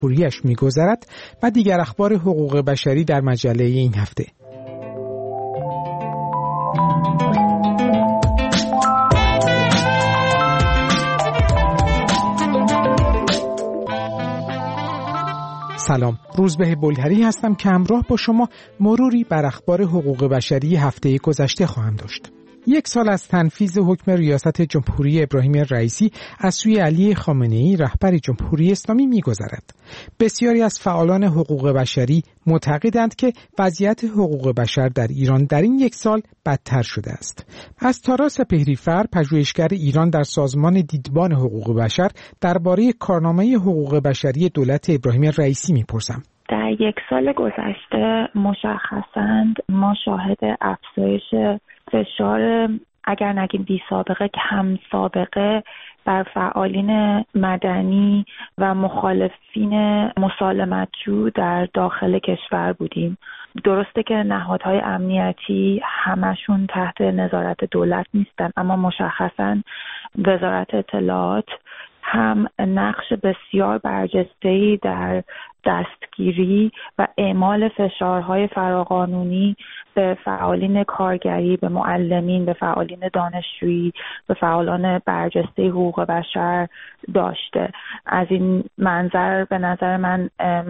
جمهوریش می‌گذرد و دیگر اخبار حقوق بشری در مجله این هفته. سلام، روزبه بلهری هستم که همراه با شما مروری بر اخبار حقوق بشری هفته گذشته خواهم داشت. 1 سال از تنفیذ حکم ریاست جمهوری ابراهیم رئیسی از سوی علی خامنه‌ای رهبر جمهوری اسلامی می‌گذرد. بسیاری از فعالان حقوق بشری معتقدند که وضعیت حقوق بشر در ایران در این 1 سال بدتر شده است. از تارا سپهری‌فر، پژوهشگر ایران در سازمان دیدبان حقوق بشر، درباره کارنامه حقوق بشری دولت ابراهیم رئیسی می‌پرسم. در 1 سال گذشته مشخصاً ما شاهد افزایش فشار اگر نگیم بی سابقه که هم سابقه بر فعالین مدنی و مخالفین مسالمت‌جو در داخل کشور بودیم. درسته که نهادهای امنیتی همشون تحت نظارت دولت نیستن، اما مشخصاً وزارت اطلاعات هم نقش بسیار برجسته‌ای در دستگیری و اعمال فشارهای فراقانونی به فعالین کارگری، به معلمین، به فعالین دانشجویی، به فعالان برجسته حقوق بشر داشته. از این منظر به نظر من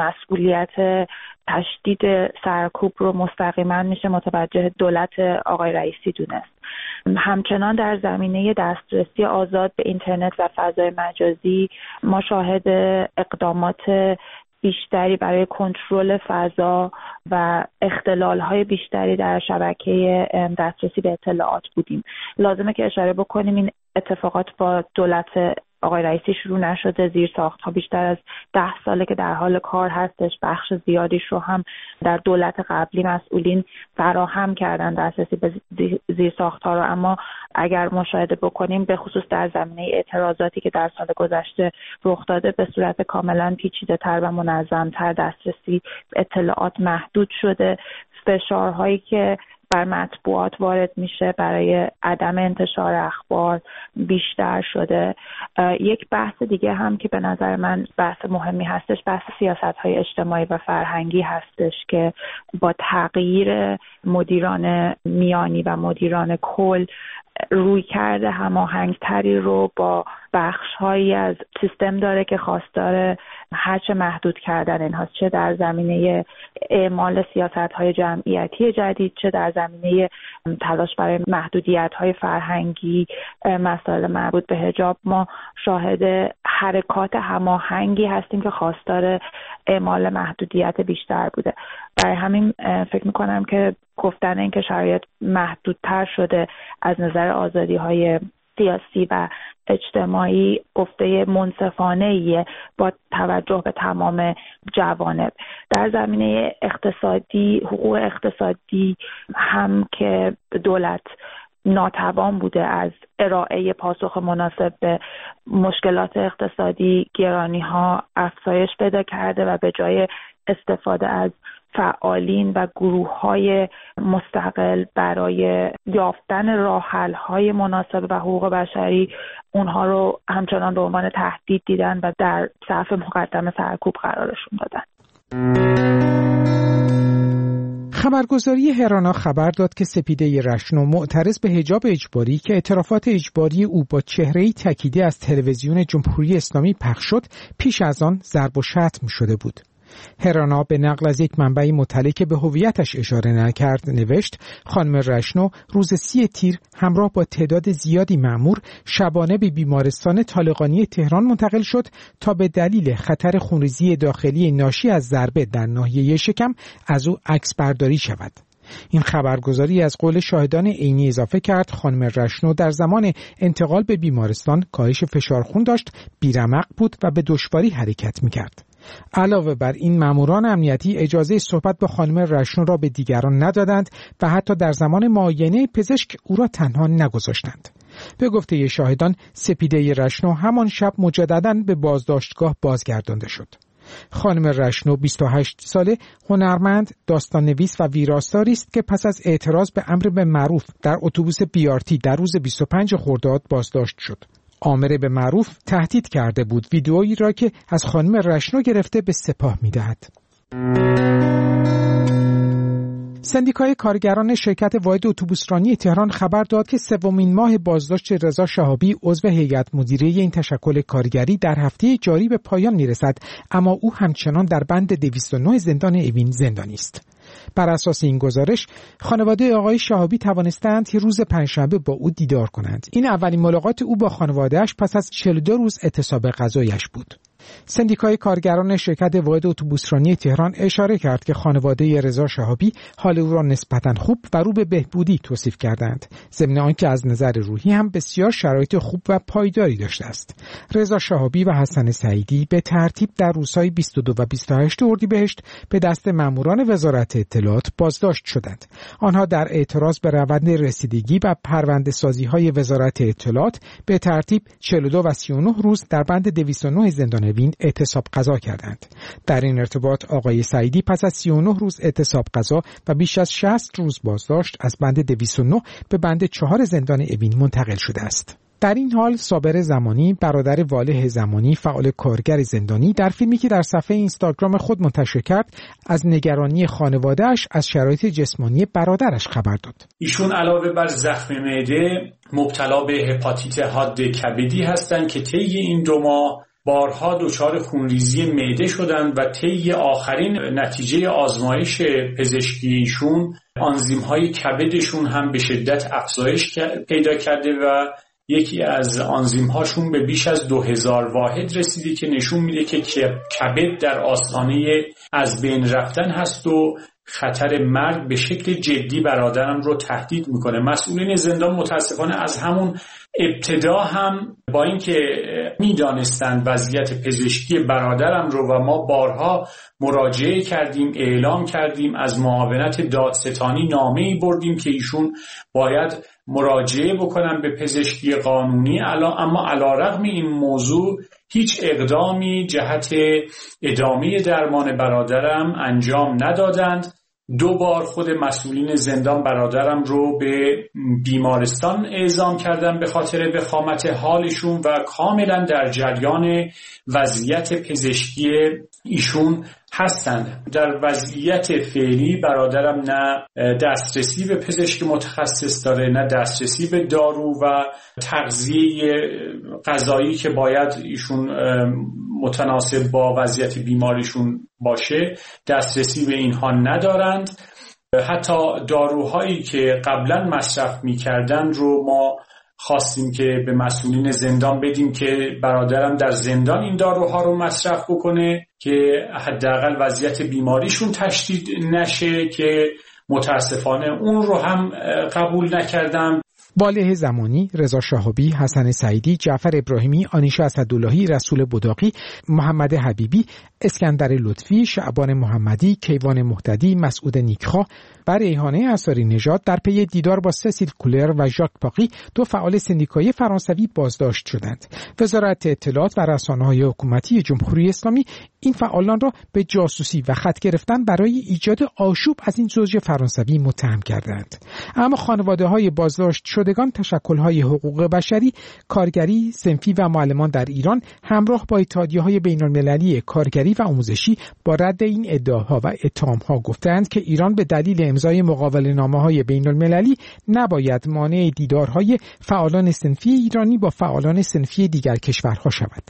مسئولیت تشدید سرکوب رو مستقیما میشه متوجه دولت آقای رئیسی دونست. همچنان در زمینه دسترسی آزاد به اینترنت و فضای مجازی ما شاهد اقدامات بیشتری برای کنترل فضا و اختلال‌های بیشتری در شبکه دسترسی به اطلاعات بودیم. لازمه که اشاره بکنیم این اتفاقات با دولت آقای رئیسی شروع نشده. زیرساخت‌ها بیشتر از 10 ساله که در حال کار هستش. بخش زیادیش رو هم در دولت قبلی مسئولین فراهم کردن دسترسی به زیرساخت‌ها رو، اما اگر مشاهده بکنیم به خصوص در زمینه اعتراضاتی که در سال گذشته رخ داده به صورت کاملا پیچیده‌تر و منظم‌تر دسترسی به اطلاعات محدود شده. فشارهایی که بر مطبوعات وارد میشه برای عدم انتشار اخبار بیشتر شده. یک بحث دیگه هم که به نظر من بحث مهمی هستش بحث سیاست‌های اجتماعی و فرهنگی هستش که با تغییر مدیران میانی و مدیران کل رویکرد هماهنگتری رو با بخش‌هایی از سیستم داره که خواستار هرچه محدود کردن اینهاست، چه در زمینه اعمال سیاست‌های جمعیتی جدید، چه در زمینه تلاش برای محدودیت‌های فرهنگی، مسائل مربوط به حجاب. ما شاهد حرکات هماهنگی هستیم که خواستار اعمال محدودیت بیشتر بوده. برای همین فکر می‌کنم که گفتن این که شرایط محدودتر شده از نظر آزادی‌های سیاسی و اجتماعی گفته منصفانه‌ایه با توجه به تمام جوانب. در زمینه اقتصادی، حقوق اقتصادی هم که دولت ناتوان بوده از ارائه پاسخ مناسب به مشکلات اقتصادی، گرانی‌ها افزایش پیدا کرده و به جای استفاده از فعالین و گروه‌های مستقل برای یافتن راه‌حل‌های مناسب و حقوق بشری اونها رو همچنان به عنوان تهدید دیدن و در صف مقدم سرکوب قرارشون دادن. خبرگزاری هرانا خبر داد که سپیده رشنو معترض به حجاب اجباری که اعترافات اجباری او با چهره‌ای تکیده از تلویزیون جمهوری اسلامی پخش شد پیش از آن ضرب و شتم شده بود. هرانا به نقل از یک منبع مطلع که به هویتش اشاره نکرد نوشت خانم رشنو روز 30 تیر همراه با تعداد زیادی مأمور شبانه به بیمارستان طالقانی تهران منتقل شد تا به دلیل خطر خونریزی داخلی ناشی از ضربه در ناحیه شکم از او عکس برداری شود. این خبرگزاری از قول شاهدان عینی اضافه کرد خانم رشنو در زمان انتقال به بیمارستان کاهش فشار خون داشت، بیرمق بود و به دشواری حرکت می‌کرد. علاوه بر این ماموران امنیتی اجازه صحبت با خانم رشنو را به دیگران ندادند و حتی در زمان معاینه پزشک او را تنها نگذاشتند. به گفته شاهدان سپیده رشنو همان شب مجدداً به بازداشتگاه بازگردانده شد. خانم رشنو 28 ساله هنرمند، داستان نویس و ویراستاری است که پس از اعتراض به امر به معروف در اتوبوس بیارتی در روز 25 خرداد بازداشت شد. آمر به معروف تهدید کرده بود ویدئویی را که از خانم رشنو گرفته به سپاه می‌دهد. سندیکای کارگران شرکت واحد اتوبوسرانی تهران خبر داد که سومین ماه بازداشت رضا شهابی عضو هیئت مدیره این تشکل کارگری در هفته جاری به پایان میرسد، اما او همچنان در بند 209 زندان اوین زندانی است. بر اساس این گزارش خانواده آقای شهابی توانستند که روز پنجشنبه با او دیدار کنند. این اولین ملاقات او با خانواده‌اش پس از 42 روز اعتصاب غذایش بود. سندیکای کارگران شرکت واحد اتوبوسرانی تهران اشاره کرد که خانواده رضا شهابی حال او را نسبتاً خوب و رو به بهبودی توصیف کردند، ضمن آنکه از نظر روحی هم بسیار شرایط خوب و پایداری داشته است. رضا شهابی و حسن سعیدی به ترتیب در روزهای 22 و 28 اردیبهشت به دست ماموران وزارت اطلاعات بازداشت شدند. آنها در اعتراض به روند رسیدگی و پرونده‌سازی‌های وزارت اطلاعات به ترتیب 42 و 39 روز در بند 209 زندان اوین اعتصاب قضا کردند. در این ارتباط آقای سعیدی پس از 39 روز اعتصاب قضا و بیش از 60 روز بازداشت از بند 209 به بند 4 زندان اوین منتقل شده است. در این حال صابر زمانی، برادر واله زمانی، فعال کارگر زندانی، در فیلمی که در صفحه اینستاگرام خود منتشر کرد از نگرانی خانواده‌اش از شرایط جسمانی برادرش خبر داد. ایشون علاوه بر زخم معده مبتلا به هپاتیت حاد کبدی هستند که طی این 2 ماه بارها دچار خونریزی معده شدند و طی آخرین نتیجه آزمایش پزشکی ایشون آنزیم‌های کبدشون هم به شدت افزایش پیدا کرده و یکی از آنزیم‌هاشون به بیش از 2000 واحد رسیده که نشون میده که کبد در آستانه از بین رفتن هست و خطر مرگ به شکل جدی برادرم رو تهدید میکنه. مسئولین زندان متاسفانه از همون ابتدا هم با اینکه میدانستند وضعیت پزشکی برادرم رو و ما بارها مراجعه کردیم، اعلام کردیم، از معاونت دادستانی نامه‌ای بردیم که ایشون باید مراجعه بکنن به پزشکی قانونی، اما علیرغم این موضوع هیچ اقدامی جهت ادامه درمان برادرم انجام ندادند. 2 بار خود مسئولین زندان برادرم رو به بیمارستان اعزام کردن به خاطر وخامت حالشون و کاملا در جریان وضعیت پزشکی ایشون هستند. در وضعیت فعلی برادرم نه دسترسی به پزشک متخصص داره، نه دسترسی به دارو و تغذیه غذایی که باید ایشون متناسب با وضعیت بیماریشون باشه، دسترسی به اینها ندارند. حتی داروهایی که قبلا مصرف می‌کردن رو ما خواستیم که به مسئولین زندان بدیم که برادرم در زندان این داروها رو مصرف بکنه که حداقل وضعیت بیماریشون تشدید نشه، که متاسفانه اون رو هم قبول نکردم. واله زمانی، رضا شهابی، حسن سعیدی، جعفر ابراهیمی، آنیشا اسداللهی، رسول بداقی، محمد حبیبی، اسکندر لطفی، شعبان محمدی، کیوان مهتدی، مسعود نیکخواه و ریحانه انصاری نژاد در پی دیدار با سسیل کولر و ژاک پاقی 2 فعال سندیکایی فرانسوی بازداشت شدند. وزارت اطلاعات و رسانه‌های حکومتی جمهوری اسلامی این فعالان را به جاسوسی و خط گرفتن برای ایجاد آشوب از این زوج فرانسوی متهم کردند. اما خانواده‌های بازداشت شدگان، تشکل‌های حقوق بشری، کارگری، صنفی و معلمان در ایران همراه با اتحادیه‌های بین‌المللی کارگری و آموزشی با رد این ادعاها و اتهام‌ها گفتند که ایران به دلیل امضای مقاوله‌نامه‌های بین‌المللی نباید مانع دیدارهای فعالان صنفی ایرانی با فعالان صنفی دیگر کشورها شود.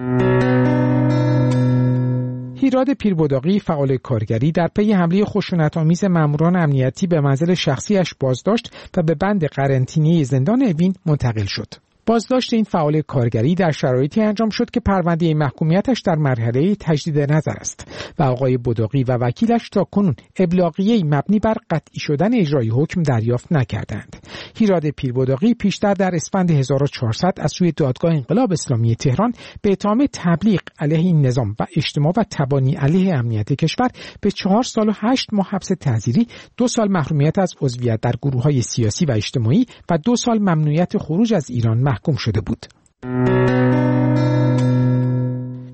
هیراد پیربداقی، فعال کارگری، در پی حمله خشونت‌آمیز ماموران امنیتی به منزل شخصیش بازداشت و به بند قرنطینه‌ای زندان اوین منتقل شد. بازداشت این فعال کارگری در شرایطی انجام شد که پرونده محکومیتش در مرحله تجدید نظر است و آقای بداقی و وکیلش تاکنون ابلاغیه‌ای مبنی بر قطعی شدن اجرای حکم دریافت نکردند. هیراد پیربداقی پیشتر در اسفند 1400 از سوی دادگاه انقلاب اسلامی تهران به اتهام تبلیغ علیه این نظام و اجتماع و تبانی علیه امنیت کشور به 4 سال و 8 ماه حبس تعزیری، 2 سال محرومیت از عضویت در گروه‌های سیاسی و اجتماعی و 2 سال ممنوعیت خروج از ایران محکوم شده بود.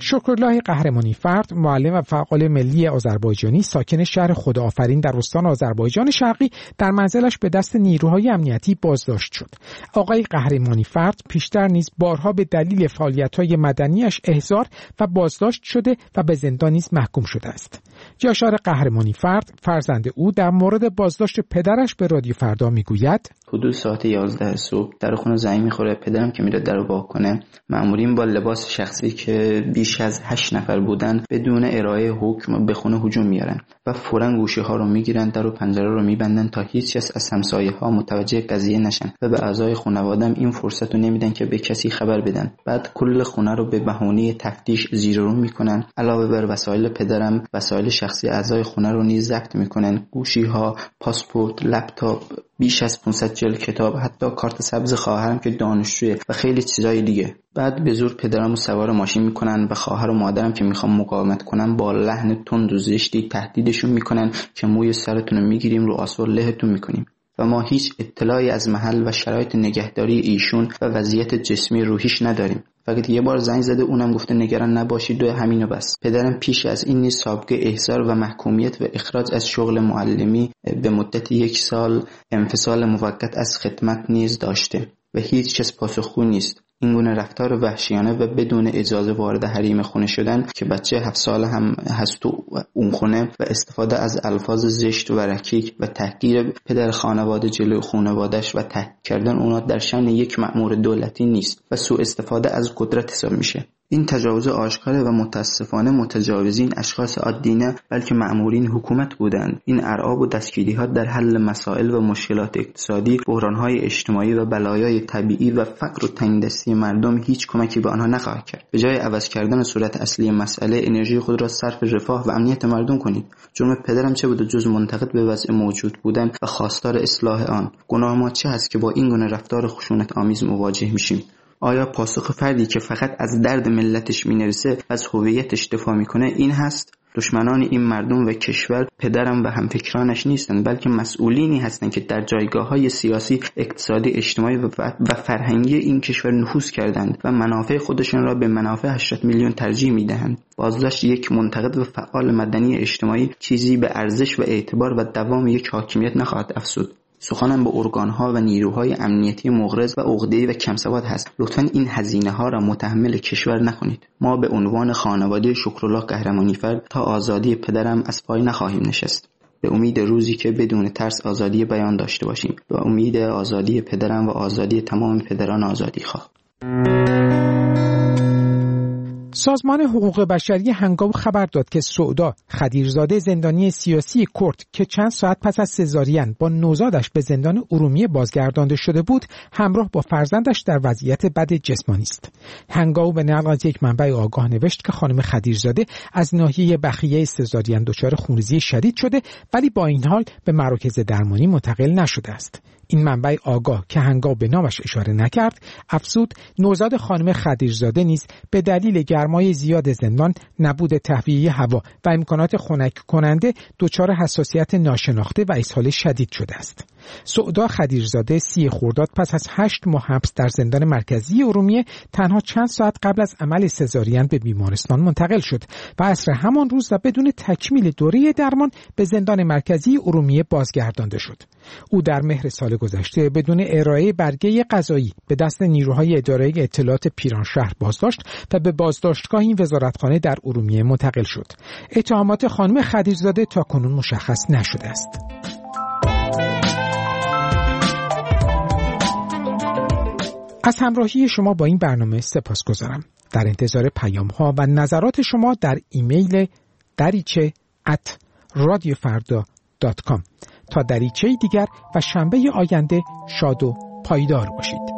شکرالله قهرمانی فرد، معلم و فعال ملی آذربایجانی ساکن شهر خداآفرین در استان آذربایجان شرقی، در منزلش به دست نیروهای امنیتی بازداشت شد. آقای قهرمانی فرد پیشتر نیز بارها به دلیل فعالیت‌های مدنیش احضار و بازداشت شده و به زندان نیز محکوم شده است. جاشار قهرمانی فرد، فرزند او، در مورد بازداشت پدرش به رادیو فردا میگوید: حدود ساعت 11 صبح در خونه زنگ میخوره. پدرم که میره درو وا کنه، مأمورین با لباس شخصی که بیش از 8 نفر بودن بدون ارائه حکم به خونه هجوم میارن و فوراً گوشه ها رو میگیرن، در و پنجره رو میبندن تا هیچ کس از همسایه ها متوجه قضیه نشن و به اعضای خانواده‌ام این فرصت رو نمیدن که به کسی خبر بدن. بعد کل خونه رو به بهونه تفتیش زیر و رو میکنن. علاوه بر وسایل پدرم، وسایل شخصی اعضای خونه رو نیز ضبط میکنن: گوشی ها، پاسپورت، لپتاپ، بیش از 500 جلد کتاب، حتی کارت سبز خواهرم که دانشجویه و خیلی چیزای دیگه. بعد به زور پدرمو سوار ماشین میکنن و خواهر و مادرم که میخوام مقاومت کنن با لحن تند و زشتی تهدیدشون میکنن که موی سرتون رو میگیریم، رو آسور لهتون میکنیم. و ما هیچ اطلاعی از محل و شرایط نگهداری ایشون و وضعیت جسمی روحیش نداریم. فقط یه بار زنگ زده، اونم گفته نگران نباشید و همینو بس. پدرم پیش از این نیز سابقه احضار و محکومیت و اخراج از شغل معلمی به مدت 1 سال انفصال موقت از خدمت نیز داشته و هیچ کس پاسخگو نیست. این گونه رفتار وحشیانه و بدون اجازه وارد حریم خونه شدن که بچه 7 ساله هم هست تو اون خونه و استفاده از الفاظ زشت و رکیک و تحقیر پدر خانواده جلوی خانواده‌اش و تحقیر کردن اونا در شأن یک مأمور دولتی نیست و سوء استفاده از قدرت حساب میشه. این تجاوز آشکار و متاسفانه متجاوزین اشخاص عادی نه، بلکه مأمورین حکومت بودند. این ارعاب و دستگیری‌ها در حل مسائل و مشکلات اقتصادی، بحران‌های اجتماعی و بلایای طبیعی و فقر و تنگدستی مردم هیچ کمکی به آنها نخواهد کرد. به جای عوض کردن صورت اصلی مسئله، انرژی خود را صرف رفاه و امنیت مردم کنید. جرم پدرم چه بود جز منتقد به وضع موجود بودن و خواستار اصلاح آن؟ گناه ما چه است که با این گونه رفتار خشونت آمیز مواجه میشیم؟ آیا پاسخ فردی که فقط از درد ملتش مینرسه از هویتش دفاع میکنه این هست؟ دشمنان این مردم و کشور پدرم و همفکرانش نیستند، بلکه مسئولینی هستند که در جایگاه‌های سیاسی، اقتصادی، اجتماعی و فرهنگی این کشور نفوذ کردند و منافع خودشان را به منافع 80 میلیون ترجیح میدهند. بازداشت یک منتقد و فعال مدنی اجتماعی چیزی به ارزش و اعتبار و دوام یک حاکمیت نخواهد افزود. سخنم به ارگان‌ها و نیروهای امنیتی مغرض و عقده‌ای و کم‌سواد هست. لطفاً این هزینه‌ها را متحمل کشور نکنید. ما به عنوان خانواده شکرالله قهرمانی فرد تا آزادی پدرم از پای نخواهیم نشست. به امید روزی که بدون ترس آزادی بیان داشته باشیم. به امید آزادی پدرم و آزادی تمام پدران آزادیخواه. سازمان حقوق بشری هنگاو خبر داد که سعدا خدیرزاده، زندانی سیاسی کرد که چند ساعت پس از سزارین با نوزادش به زندان ارومیه بازگردانده شده بود، همراه با فرزندش در وضعیت بد جسمانی است. هنگاو به نقل از یک منبع آگاه نوشت که خانم خدیرزاده از ناحیه بخیه سزارین دچار خونریزی شدید شده، ولی با این حال به مراکز درمانی منتقل نشده است. این منبع آگاه که هنگاو به نامش اشاره نکرد، افزود نوزاد خانم خدیرزاده نیز به دلیل گرمای زیاد زندان، نبود تهویه هوا و امکانات خنک کننده دچار حساسیت ناشناخته و اسهال شدید شده است. سعدا خدیرزاده 30 خرداد پس از 8 ماه حبس در زندان مرکزی ارومیه تنها چند ساعت قبل از عمل سزارین به بیمارستان منتقل شد و عصر همان روز و بدون تکمیل دوره درمان به زندان مرکزی ارومیه بازگردانده شد. او در مهر سال گذشته بدون ارائه برگه قضایی به دست نیروهای اداره اطلاعات پیرانشهر بازداشت و به بازداشتگاه این وزارتخانه در ارومیه منتقل شد. اتهامات خانم خدیرزاده تاکنون مشخص نشده است. از همراهی شما با این برنامه سپاسگزارم. در انتظار پیام‌ها و نظرات شما در ایمیل dariche@radiofarda.com. تا دریچه دیگر و شنبه آینده شاد و پایدار باشید.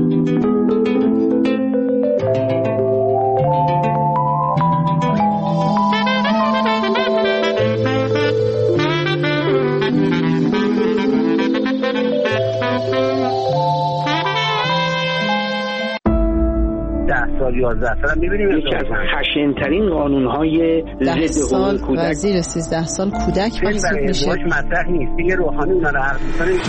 سال 11 سال می‌بینیم یکی از خشن‌ترین قانون‌های ضد حقوق کودک و زیر 13 سال کودک محسوب میشه. مطرح نیست. دیگه روحانی اونا رو حرف می‌زنه.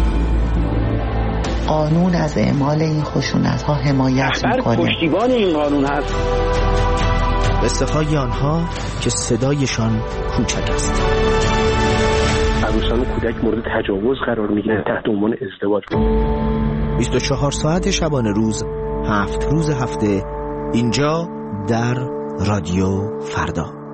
قانون از اعمال این خشونت‌ها حمایت می‌کنه. پشتیبان این قانون هست. قصه‌های آنها که صدایشان کوچک است. عروسان و کودک مورد تجاوز قرار میگیرن تحت عنوان ازدواج. 24 ساعت شبانه روز، 7 روز هفته، اینجا در رادیو فردا.